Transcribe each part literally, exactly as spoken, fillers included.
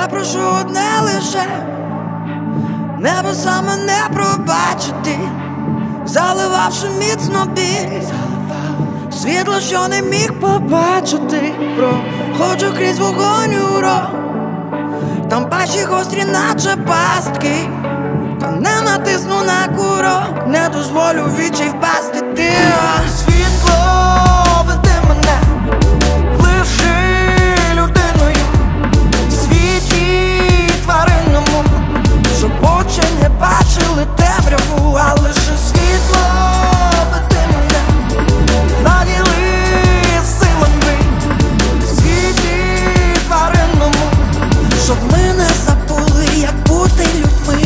Я прошу одне лише небеса мене пробачити, заливавши міцно біль, світло, що не міг побачити. Проходжу крізь вогонь урок, там пащі гострі, наче пастки, та не натисну на курок, не дозволю вічі впасти. Ти світло веди мене, лиши людиною в світі тваринному, щоб очі не бачили темряву, а лише світло веди мене, наділи силами в світі тваринному, щоб ми не забули, як бути людьми.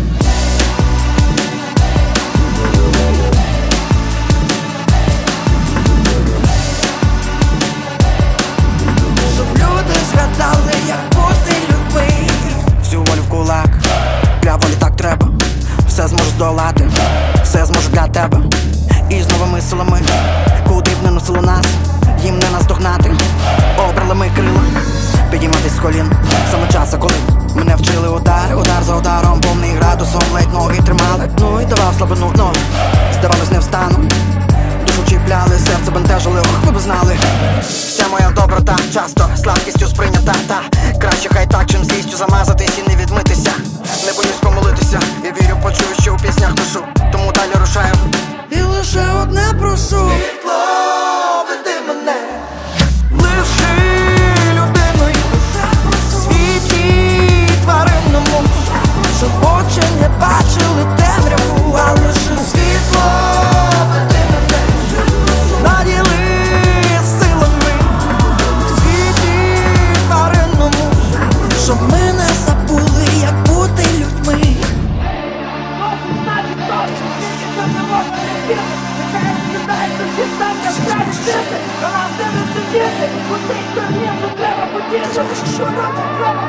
Щоб люди згадали, як бути людьми. Всю волю в кулак, для волі так треба. Все зможу здолати, все зможу для тебе. І з новими силами, куди б не носило нас, їм не наздогнати. Обрали ми крила, підійматись з колін. Саме часу, коли мене вчили удар, удар за ударом, повний градусом, ледь ноги тримали. Ну і давав слабину ноги, здавалось, не встану. Душу чіпляли, серце бентежило, ох, ви б знали. Вся моя доброта часто слабкістю сприйнята, та краще хай так, чим злістю замазатись і не відмитися. Не боюсь помолитися, я вірю, почую, що у піснях ношу, тому далі рушаю. І лише одне прошу: світло веди мене, лиши людиною в світі тваринному, щоб очі не бачили темряву, а лише світло веди мене, наділи силами в світі тваринному, щоб ми не забули, як бути людьми. Досить значить досить, що не можна не піти. Нехай з'їдається всі сам, як краще жити. До нас дивиться діти, у тих, хто гнівно треба потішити. Що нам треба